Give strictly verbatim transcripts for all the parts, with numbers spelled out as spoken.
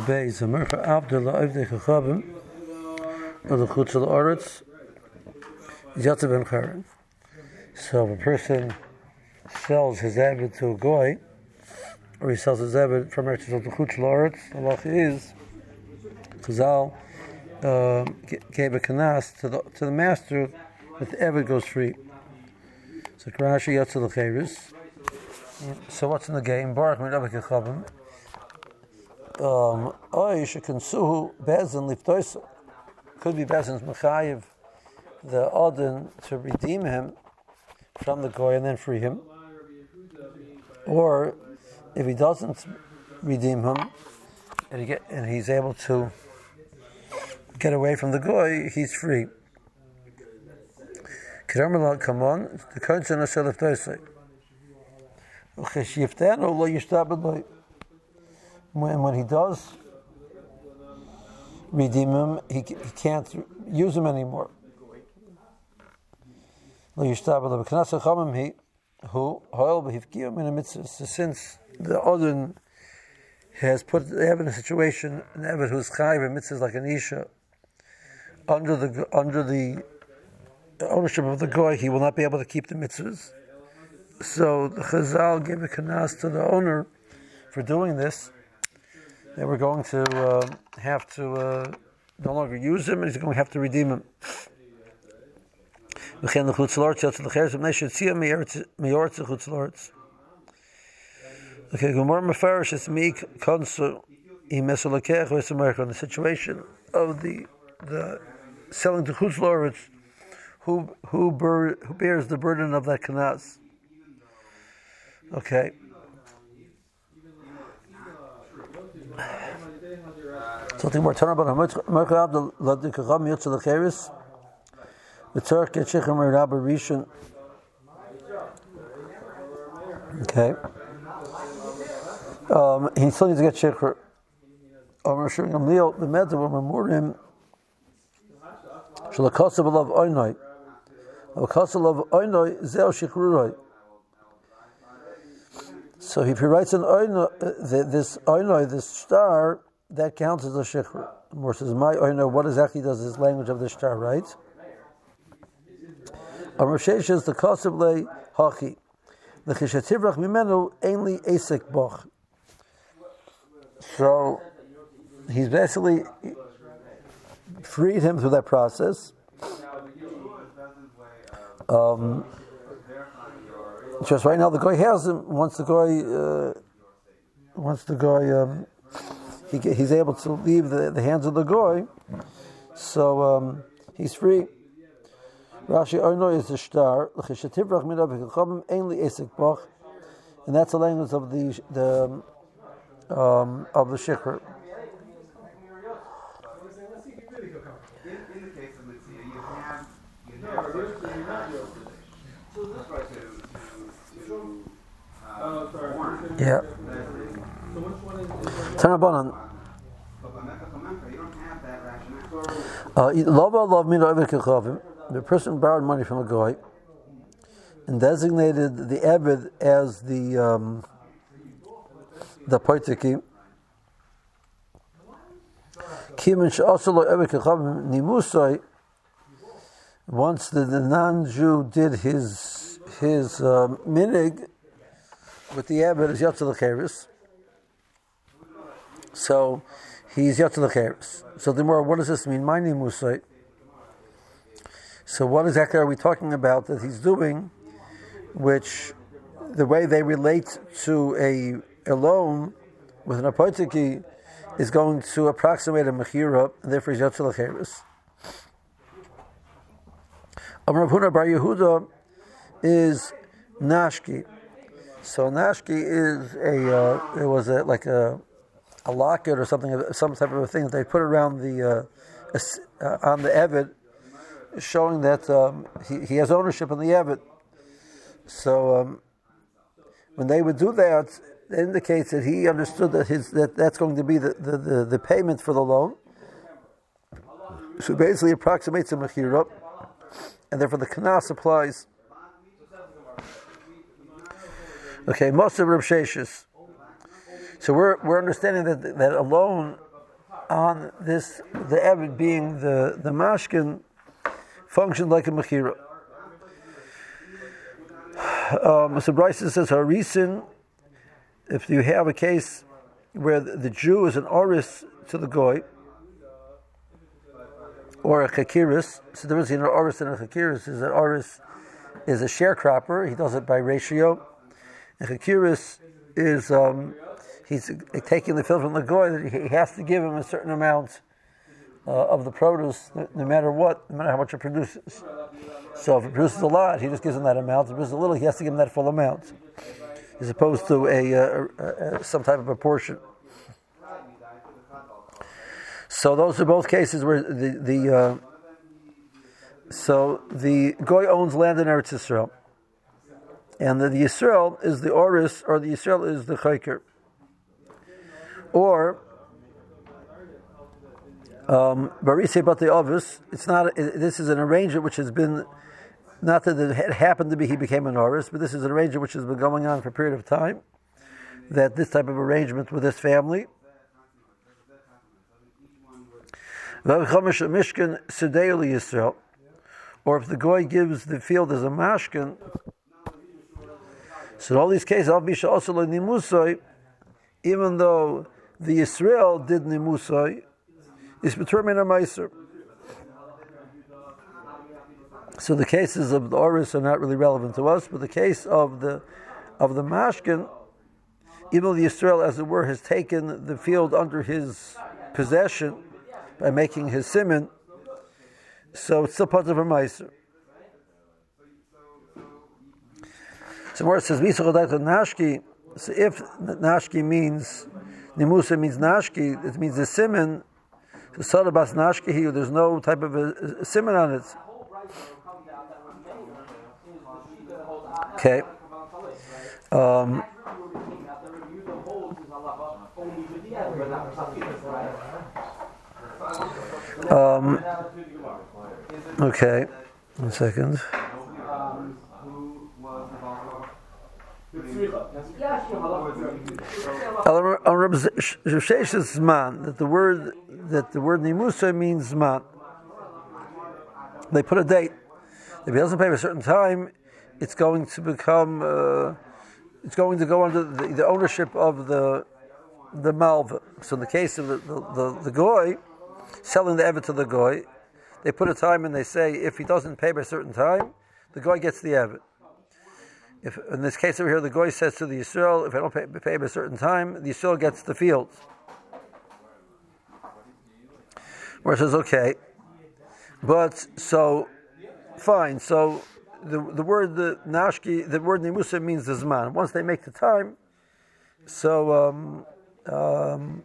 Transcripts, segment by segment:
Lav Beis, Amercha Abdullah Avdei Chachavim, of the Chutz al Oretz, Yatzav Ben Charen. So if a person sells his Eved to a Goy, or he sells his Eved from Eretz Yisrael to Chutz al Oretz, the halacha is, Chazal uh, gave a kanas to the to the master that the Eved goes free. So Rashi Yatzav L'Cheres. So what's in the game? Baruch Miravik Chachavim. Um, Oy shekansuhu bezin liftoisa. Could be bezin's mechayiv the odin to redeem him from the goy and then free him, or if he doesn't redeem him and he get and he's able to get away from the goy, he's free. Kiramala, come on, the kodesh and asher liftoisa. Ucheshiftanu lo yishtabed lo. When when he does redeem him, he he can't use him anymore. Since the Odin has put the Eved in a situation, an Eved who's chayiv in mitzvahs like an Isha, under the under the ownership of the Goy, he will not be able to keep the mitzvahs. So the Chazal gave a kanas to the owner for doing this. They were going to uh, have to uh, no longer use him, and he's going to have to redeem him. Okay, the Gemara Mefarish is meek konsu imesolakech v'esamerich on the situation of the the selling to Chutz La'aretz, who who, bur, who bears the burden of that kanas. Okay. Something more. Turn about Merchab the Ladikacham Yotze L'Cheres. The Turk get Shechem Rabbi Rishon. Okay. Um, he still needs to get Shecher. Omer Shering Amliel the Medav Memorim. Shalakasav Alav Oinoi. Alakasav Alav Oinoi Zeo Shechruroi. So if he writes an Oinoi, this Oinoi, this star, that counts as a shikhr. More says, my oiner, what exactly does this language of the star write? Amar Sheish is the Kosev Le Hachi. The Chishativrach Mimenu Ainli Esek Boch. So he's basically freed him through that process. Um, just right now, the guy has him. Once the guy, uh, once the guy, um, He, he's able to leave the, the hands of the goy, so um, he's free. Rashi Oino is the star, and that's the language of the the um, of the shikhr. Yeah. Tanabanan. The person borrowed money from a guy and designated the Eved as the um, the Poitiki. Once the, the non-Jew did his his um, minig with the Eved as Yatzav L'Cheres. So he's Yatzav L'Cheres. So the more, what does this mean? My name Musay. So what exactly are we talking about that he's doing, which the way they relate to a, a loan with an apotheki is going to approximate a mechira, and therefore he's Yatzav L'Cheres. Amar Rav Huna Bar Yehuda is Nashki. So Nashki is a, uh, it was a, like a a locket or something, some type of a thing that they put around the uh, uh, on the Eved, showing that um, he, he has ownership in the Eved. So um, when they would do that, it indicates that he understood that his that that's going to be the, the, the, the payment for the loan. So basically approximates a mechira, and therefore the kanas applies. Okay, most of Reb Sheshis. So we're we're understanding that that a loan on this, the Eved being the, the mashkin, functioned like a mechira. Um, so Bryson says, Harisin, if you have a case where the, the Jew is an oris to the goy, or a chakiris, so the difference between an oris and a chakiris is that oris is a sharecropper, he does it by ratio, and chakiris is, um, he's taking the field from the goy, that he has to give him a certain amount uh, of the produce, no, no matter what, no matter how much it produces. So if it produces a lot, he just gives him that amount. If it produces a little, he has to give him that full amount, as opposed to a, a, a, a some type of a portion. So those are both cases where the the uh, so the goy owns land in Eretz Yisrael, and the, the Yisrael is the oris, or the Yisrael is the chayker, or um, barisei batei avos. It's not. It, this is an arrangement which has been. Not that it happened to be he became an oris, but this is an arrangement which has been going on for a period of time. That this type of arrangement with this family. Or if the goy gives the field as a mashkin, so in all these cases, even though the Yisrael did nimusai, is betermin a meiser. So the cases of the oris are not really relevant to us, but the case of the of the mashkin, even though the Yisrael, as it were, has taken the field under his possession by making his siman, so it's still part of a meiser. So where it says nashki, so if nashki means nimusa means nashki, it means the siman. So sadabas nashki here, there's no type of a, a siman on it. Okay. Um, um, okay. One second. Zman, that the word that the word nimusa means zman. They put a date. If he doesn't pay a certain time, it's going to become, uh, it's going to go under the, the ownership of the the malva. So in the case of the, the, the, the goy, selling the evet to the goy, they put a time and they say if he doesn't pay by a certain time, the goy gets the evet. If in this case over here, the goy says to the Yisrael, if I don't pay, pay by a certain time, the Yisrael gets the field. Where it says, okay, but so, fine, so the the word the nashki, the word nimusa means the zman. Once they make the time, so um, um,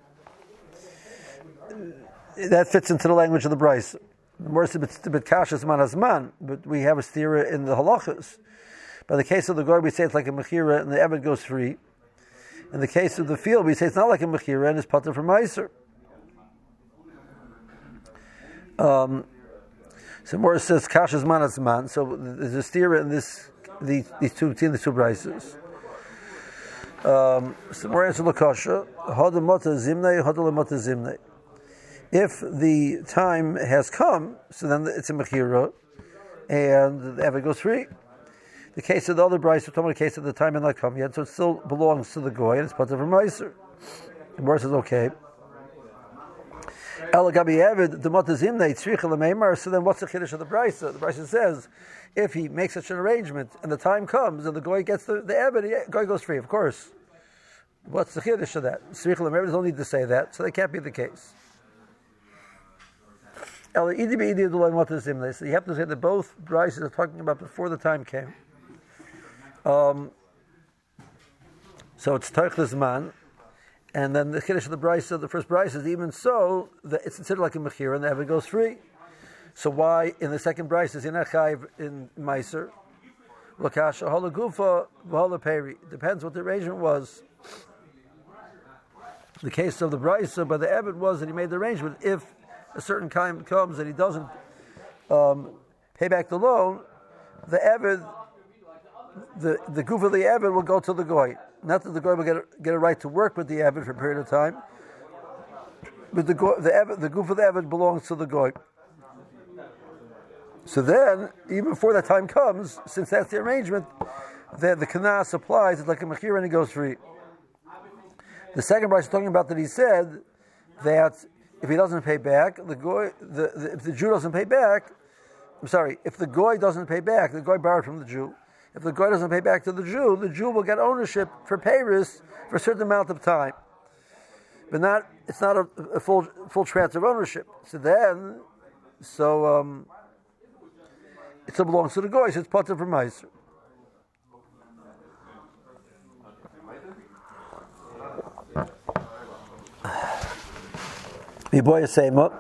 that fits into the language of the Bryce. The word is a bit kashas man azman, but we have a stira in the halachas. By the case of the goy, we say it's like a mechira and the evet goes free. In the case of the field, we say it's not like a mechira and it's pater from meiser. Um, so more says kashas man azman. So there's a stira in this these, these two in the two Bryces. Um, so more answer lakasha hada mata zimnei hada lemata zimnei. If the time has come, so then it's a mechira, and the evet goes free. The case of the other Bryce, we're talking about the case of the time had not come yet, so it still belongs to the goy, and it's part of a meiser. The word says, okay. So then what's the chiddush of the Bryce? The Bryce says, if he makes such an arrangement, and the time comes, and the goy gets the, the evet, the goy goes free, of course. What's the chiddush of that? Tzricha l'meimer, don't need to say that, so that can't be the case. So you have to say that both Bryces are talking about before the time came. Um, so it's Teichles man, and then the Kiddush of the Bryce of the first Bryce is even so that it's considered like a Mechira and the evet goes free. So why in the second Bryce is not Chayv in Meiser? Lakasha Hola Gufa Hola Peri. Depends what the arrangement was. The case of the Bryce by the evet was that he made the arrangement if a certain time comes and he doesn't um, pay back the loan, the evet, the the goof of the evet will go to the goy. Not that the goy will get a, get a right to work with the evet for a period of time, but the goy, the eved, the goof of the eved belongs to the goy. So then, even before that time comes, since that's the arrangement, that the kanas applies, it's like a mechira and he goes free. The second price is talking about that he said that if he doesn't pay back, the goy, the, the, if the Jew doesn't pay back, I'm sorry, if the goy doesn't pay back, the goy borrowed from the Jew. If the goy doesn't pay back to the Jew, the Jew will get ownership for payers for a certain amount of time, but not it's not a, a full full transfer of ownership. So then, so um, it still belongs to the goy. So it's potter for meiser. The boy is saying what?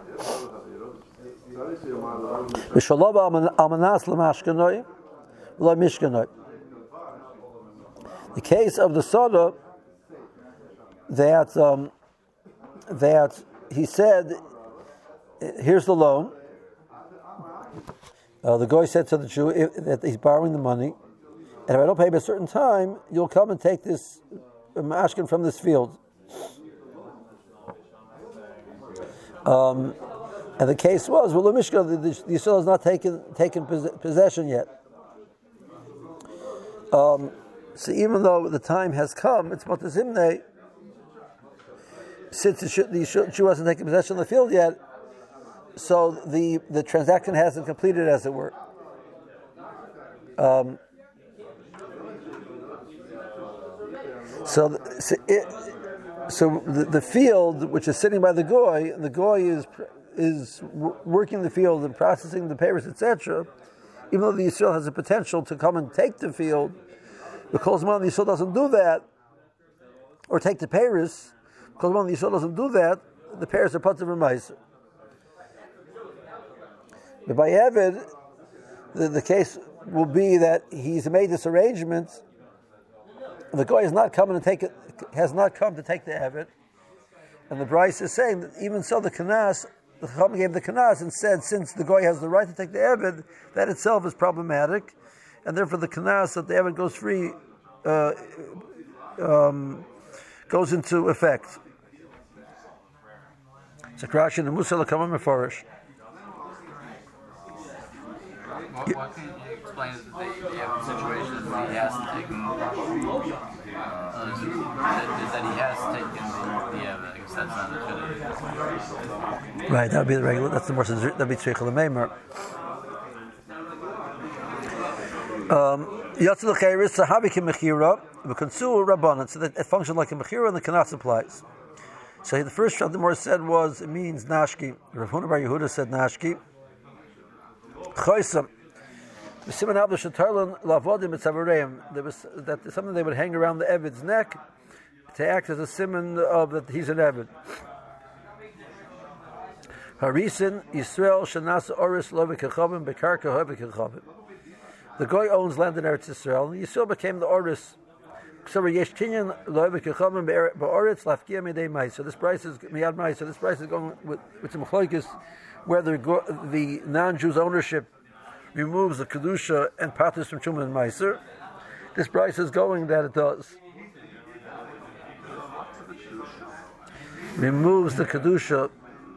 The case of the soda that um, that he said, here's the loan. Uh, the guy said to the Jew if, that he's borrowing the money, and if I don't pay by a certain time, you'll come and take this mashkin from this field. Um, and the case was, well, the Mishka, the, the, the Yisrael has not taken taken possession yet. Um, so even though the time has come, it's what the Zimne, since the, the Jew hasn't taken possession of the field yet, so the, the transaction hasn't completed, as it were. Um, so, so, it, so the, the field, which is sitting by the goy, the goy is is working the field and processing the payers, et cetera. Even though the Yisrael has the potential to come and take the field, because the Yisrael doesn't do that, or take the payers, because the Yisrael doesn't do that, the payers are put to Meiser. But by Eved, the, the case will be that he's made this arrangement. The goy has not come and take it, has not come to take the Eved, and the Bryce is saying that even so, the Kanas, the Chacham gave the Kanas and said, since the goy has the right to take the Eved, that itself is problematic, and therefore the Kanas that the Eved goes free uh, um, goes into effect. So Rashi and Musa L'Kamam Mefarish. Why can't you explain the, the Eved situation that he has taken? Uh, that, that he has taken the, the Eved. I guess that's not a right. That would be the regular. That's the more that would be Tzricha L'Meimer. Yatzil L'Cheiris Sahabi K'Mechira V'Konsu Rabbanan. So that it functions like a Mechira, and the Kanas applies. So the first shot the more said was it means Nashki. Rav Huna Bar Yehuda said Nashki. Choisam. There was that something they would hang around the Evid's neck to act as a simon of that he's an Evid. Harisin Yisrael Shanas Oris Lovik Bekarka Hovik. The guy owns land in Eretz Yisrael, and Yisrael became the Oris. So this price is miyad mai. So this price is going with, with some chloikis, whether the non-Jews' ownership removes the kedusha and patis from Truma and Meiser. This price is going that it does. Removes the kedusha.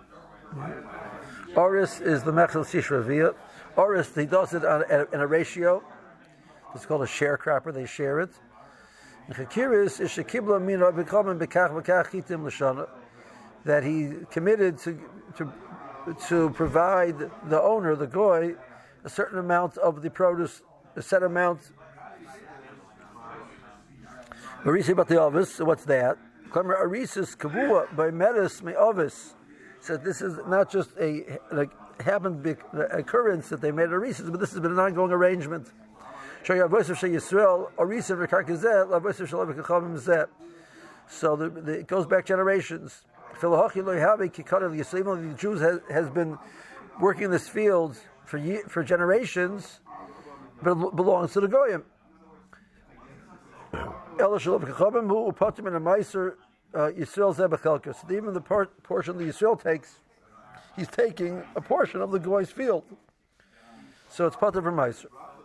Oris is the mechel sishravia. Oris, he does it on, in a ratio. It's called a sharecropper. They share it. Chakiris is shekibla mina b'kamen b'kach b'kach chitim l'shana, that he committed to to to provide the owner, the goy, a certain amount of the produce, a set amount. Marisi about the ovis. So what's that? Klamer arisis kavua by metis me ovis. So this is not just a like happened big occurrence that they made arisis, but this has been an ongoing arrangement. So the, the, it goes back generations. The Jews has, has been working in this field for year, for generations, but it belongs to the Goyim. So even the part, portion that Yisrael takes, he's taking a portion of the Goy's field. So it's part of a Meiser.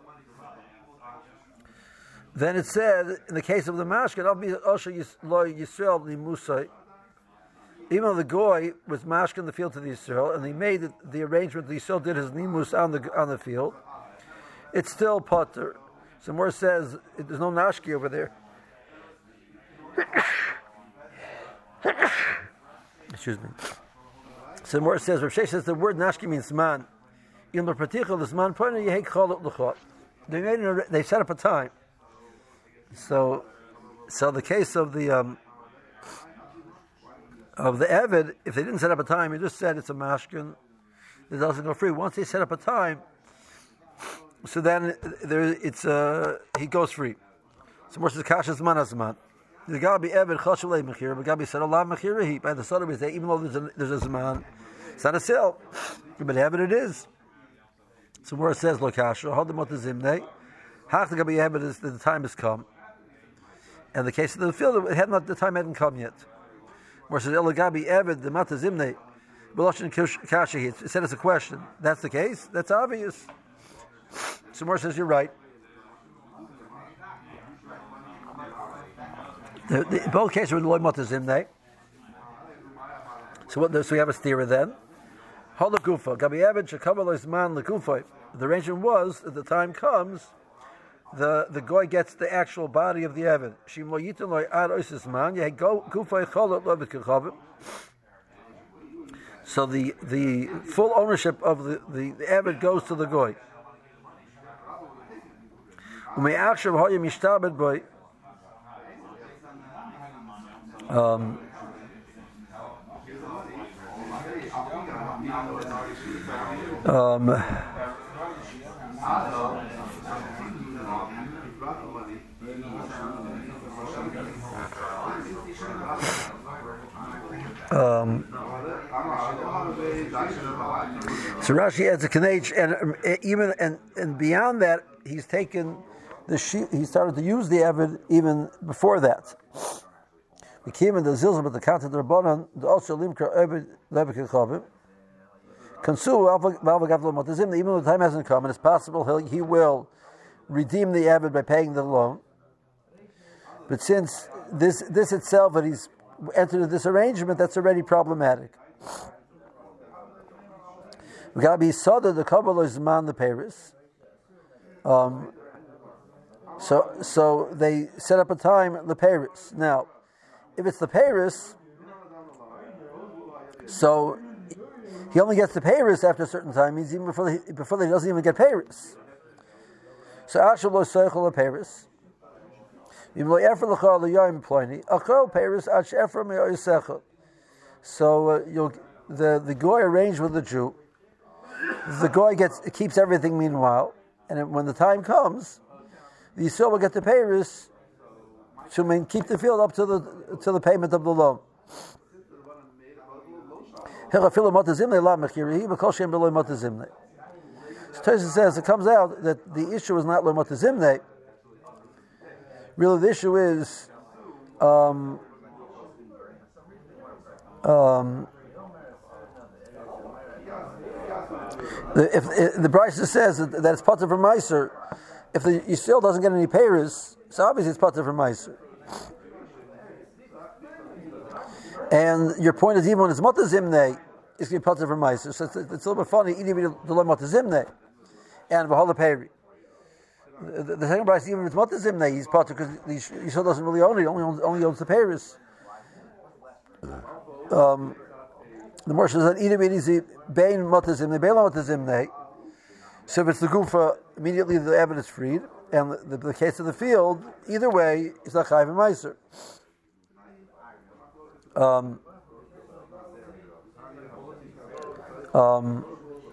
Then it said, in the case of the mashkin, even though the goy was mashkin in the field to the Yisrael, and he made it, the arrangement, the Yisrael did his nimus on the on the field, it's still potter. So more says it, there's no nashki over there. Excuse me. So more says Rav Shei says the word nashki means man. In the particular, this man pointer you hate call it l'chot. They made it, they set up a time. So, so the case of the um, of the Eved, if they didn't set up a time, he just said it's a mashkin, it doesn't go free. Once they set up a time, so then there it's uh, he goes free. So more says kashas man asman. The gabi Eved chashalei mechira, but gabi said Allah mechira he. By the Sodom we say even though there's a there's a zman, it's not a sale, but Eved it is. So where it says lo kasha, hold the motazimnei, half the gabi Eved is that the time has come. And the case of the field, it had not the time hadn't come yet. Where it says elagabi Eved the matazimnei, beloshin kasha he. It said it's a question. That's the case. That's obvious. So more says you're right. The, the, both cases were loy matazimnei. So what? So we have a stira then. Halakufa gabi Eved shekavalois man lekufa. The arrangement was that the time comes. The the guy gets the actual body of the Eved. Shim lo yitin lo ad oisis man. You go kufa cholot lo v'kechavim. So the the full ownership of the the, the Eved goes to the guy. Ume'achshav hoya mishtabed boy. Um. Um. Um, so Rashi adds a kanech, and even and, and beyond that, he's taken the sheep. He started to use the Eved even before that. We came in the zilzal, but the content of the Rabbanan, the also limkar Eved levekechavim. Consume even though the time hasn't come, and it's possible he he will redeem the Eved by paying the loan. But since this this itself that he's entered into this arrangement, that's already problematic. We gotta be sada the kabbalah is man the Paris. Um. So so they set up a time the Paris. Now, if it's the Paris, so he only gets the Paris after a certain time. Means even before he, before he doesn't even get Paris. So Asher lo seichel Paris. So uh, you'll, the the goy arranged with the Jew. The goy gets keeps everything meanwhile, and when the time comes, the Yisrael will get the Paris to mean, keep the field up to the to the payment of the loan. So Tosfos says it comes out that the issue is not lo matazimne. Really, the issue is um, um, the, if, if the Brisa says that, that it's pater for meiser, if the Yisrael doesn't get any payers, so obviously it's pater for meiser. And your point is even when it's matazimne, it's going to be pater for meiser. So it's, it's a little bit funny. Even the lo matazimne and v'hola peri. The, the second price, even if it's matazimne, he's pater because the Yisrael doesn't really own it; he only owns, only owns the payers. Um, the Moshe says that either it is bein matazimne, bein matazimne. So if it's the gufa, immediately the evidence is freed, and the, the, the case of the field, either way, it's not chayv and meiser. Um. Um.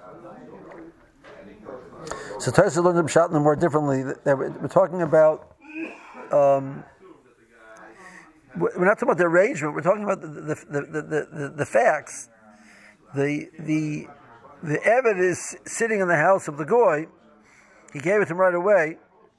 So Tosfos learned them shot them more differently. We're talking about. Um, we're not talking about the arrangement. We're talking about the the the, the, the, the facts. The the the Eved is sitting in the house of the goy. He gave it to him right away.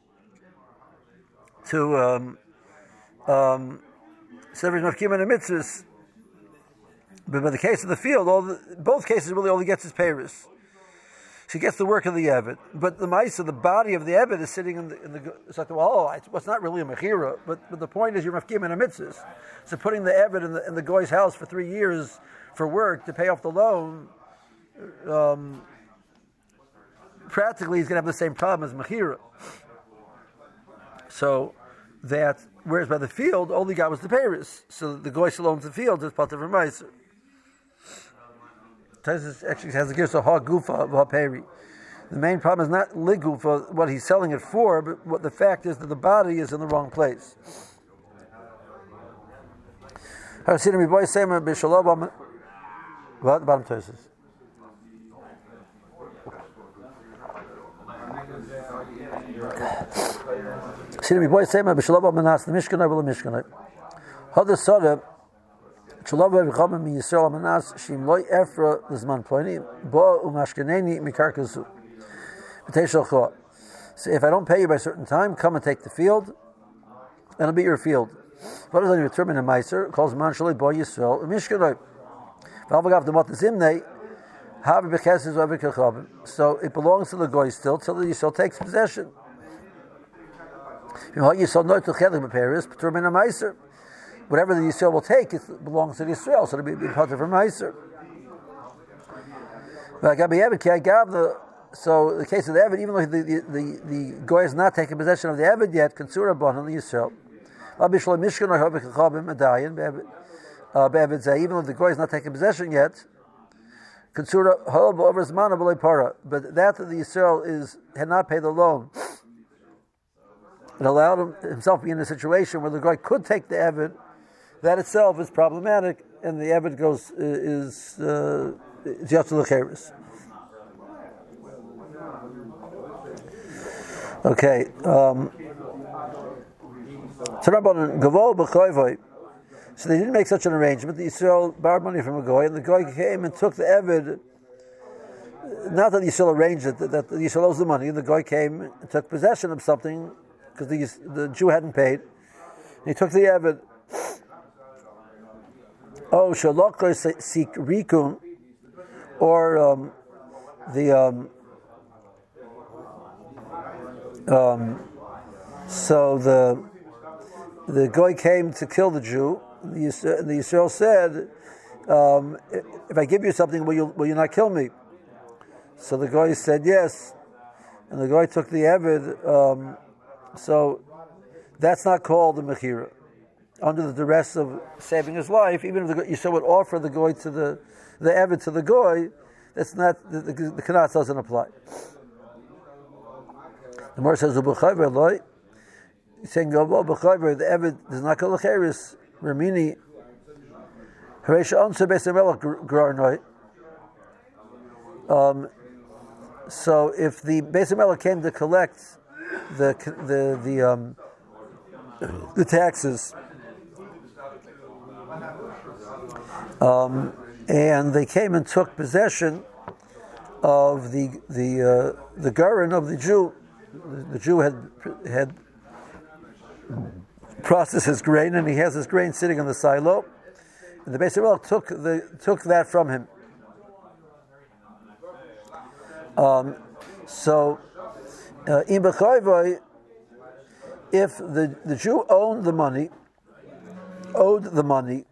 To um um seven mafkim and mitzvahs. But in the case of the field, all the, both cases really only gets his payers. she gets the work of the Eved, but the Maisa, the body of the Eved, is sitting in the. In the it's like, well, oh, it's, well, it's not really a Mechira, but, but the point is you're Mefkim in a mitzvah. So putting the Eved in the, in the Goy's house for three years for work to pay off the loan, um, practically he's going to have the same problem as Mechira. So that, whereas by the field, all he got was the Paris. So the Goy still owns the field, it's part of a Maisa. Taisus actually has a gift of ha gufa ha peri. The main problem is not ligufa, what he's selling it for, but what the fact is that the body is in the wrong place. What? The bottom Taisus. See the boy say my b'shalom manas the mishkanai v'lo mishkanai. How the sorah. So if I don't pay you by a certain time, come and take the field, and it'll be your field. What does it determine a meiser? It calls man shaloi boy Yisrael mishkanoi. So it belongs to the goy still till the Yisrael takes possession. Whatever the Yisrael will take, it belongs to the Yisrael, so it'll be, be part of a Meiser. So the case of the Eved, even though the, the, the, the Goy has not taken possession of the Eved yet, Consura Bon on the Yisrael. Even though the Goy has not taken possession yet, Consura over Zman Para. But that the Yisrael is had not paid the loan. It allowed him, himself to be in a situation where the Goy could take the Eved. That itself is problematic, and the Eved goes uh, is Yatsul L'Cheres. Okay. Um, so they didn't make such an arrangement. The Yisrael borrowed money from a Goy, and the Goy came and took the Eved. Not that the Yisrael arranged it, that the Yisrael owes the money, and the Goy came and took possession of something because the, the Jew hadn't paid. And he took the Eved. Oh, shalokar seek rikun, or um, the um, um, so the the Goy came to kill the Jew. The, the Yisrael said, um, "If I give you something, will you will you not kill me?" So the Goy said yes, and the Goy took the Eved. Um, so that's not called the Mechira. Under the duress of saving his life, even if the Yisrael would offer the Goy to the the Eved to the Goy, that's not the the, the Kanat doesn't apply. The Gemara says the B'chayver loy, saying the B'chayver the Eved does not call L'Cheres. Ramini Haresha Onse Beis Hamelech Grar Noi. Um. So if the Beis Hamelech came to collect the the the um the taxes. Um, and they came and took possession of the the uh, the garin of the Jew. The, the Jew had had processed his grain, and he has his grain sitting in the silo. And the Beis Hamelech took the took that from him. Um, so, uh, in B'chayvai, if the the Jew owned the money, owed the money.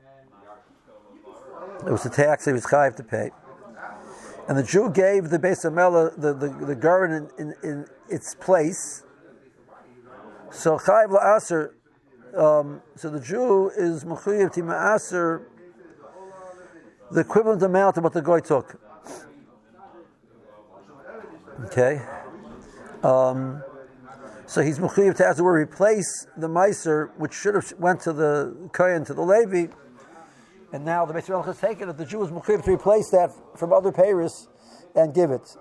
It was a tax he was chayiv to pay, and the Jew gave the Beis Hamelech the the, the garin in, in, in its place. So chayiv la'aser. Um, so the Jew is mechuyev to ma'aser the equivalent amount of what the Goy took. Okay, um, so he's mechuyev to, as it were, replace the meiser, which should have went to the Kohen, to the Levi. And now the Beis Hamelech has taken it. The Jew is mechuyev to replace that from other payers and give it.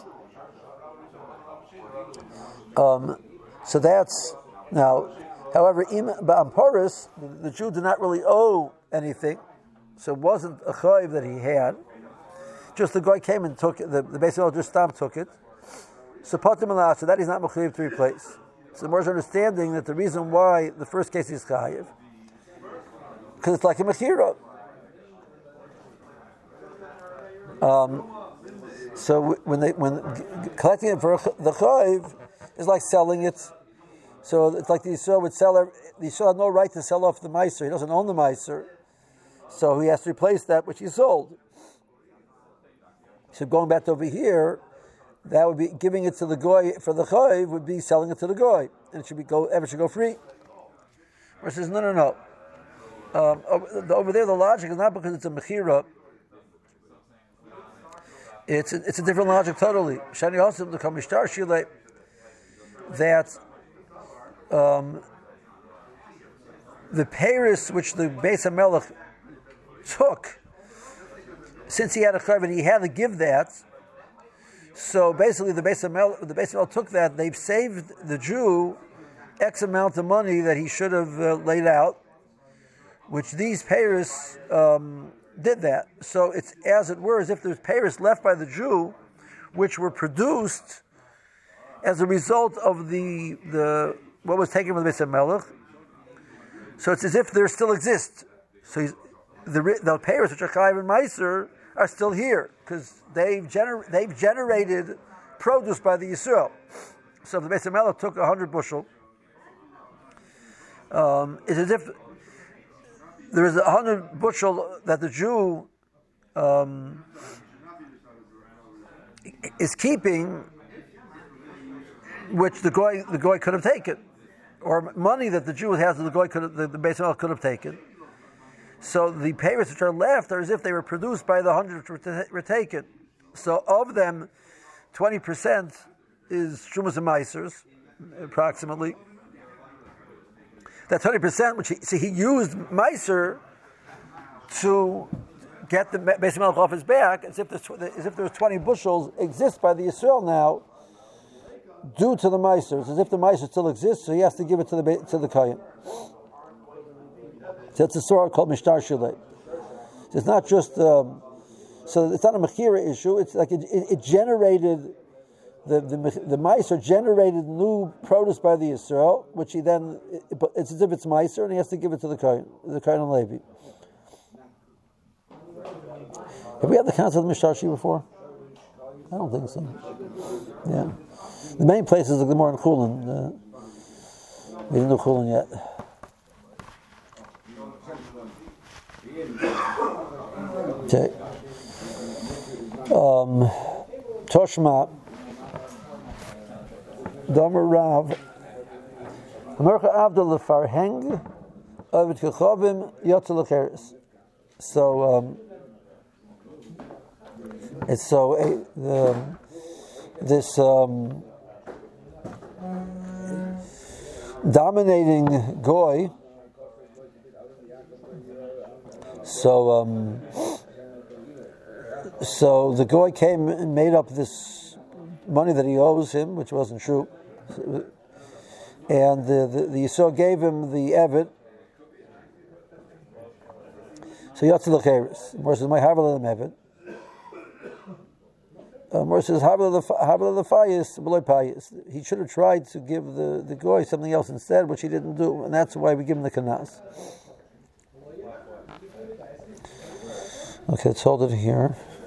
Um, so that's now. However, im ba'amparis, the Jew did not really owe anything, so it wasn't a chayiv that he had. Just the guy came and took it. The, the Beis Hamelech just stopped took it. So patim alah, so that he's not mechuyev to replace. So the more understanding that the reason why the first case is chayiv, because it's like a mechira. Um, So when they when collecting it for the chayiv is like selling it. So it's like the Yisrael would sell. The Yisrael had no right to sell off the meiser. He doesn't own the meiser, so he has to replace that which he sold. So going back to over here, that would be giving it to the goy for the chayiv would be selling it to the goy, and it should be go ever should go free. Versus no no no. Um, over, over there, the logic is not because it's a mechira. It's a, it's a different logic totally. Shani also the kamishtar shile that um, the peiros which the Beis HaMelech took, since he had a chayiv and he had to give that, so basically the Beis HaMelech the Beis HaMelech took that. They've saved the Jew X amount of money that he should have uh, laid out, which these peiros um, did that. So it's as it were as if there's peiros left by the Jew, which were produced as a result of the the what was taken from the Beis HaMelech. So it's as if there still exist. So he's, the the peiros which are chayiv and meiser are still here because they've gener- they've generated produce by the Yisrael. So if the Beis HaMelech took a hundred bushel, um, it's as if there is a hundred bushel that the Jew um, is keeping, which the goy the goy could have taken, or money that the Jew has that the goy could have, the, the Beis HaMelech could have taken. So the peiros which are left are as if they were produced by the hundred which were, t- were taken. So of them, twenty percent is Trumas and Meisers, approximately. That twenty percent, which he, see, he used Meiser to get the Beis HaMelech off his back, as if, as if there was twenty bushels exist by the Yisrael now, due to the Meiser. It's as if the Meiser still exists, so he has to give it to the to the Kohen. So it's a surah called Mishtar Shulei. It's not just, um, so it's not a Mechira issue, it's like it, it, it generated, the the, the Meiser generated new produce by the Yisrael, which he then, it, it's as if it's Meiser, and he has to give it to the Kohen, the Kohen and Levi. Have we had the concept of Mishtar Shi before? I don't think so. Yeah. The main place is the Gemara in Chulin. Uh, we didn't do Chulin yet. Okay. Um, Toshma, Domer Rav, Mercha Abdul Farheng, Ovid Kechovim, Yotzel Acheres. So, um, it's so uh, the, this um, dominating goy. So, um, so the goy came and made up this money that he owes him, which wasn't true, and the the, the Yisrael gave him the evet. So Yotzel Acheres. More says my havel evet. More says havel the fayis below payis. He should have tried to give the the goy something else instead, which he didn't do, and that's why we give him the kanas. Okay, let's hold it here.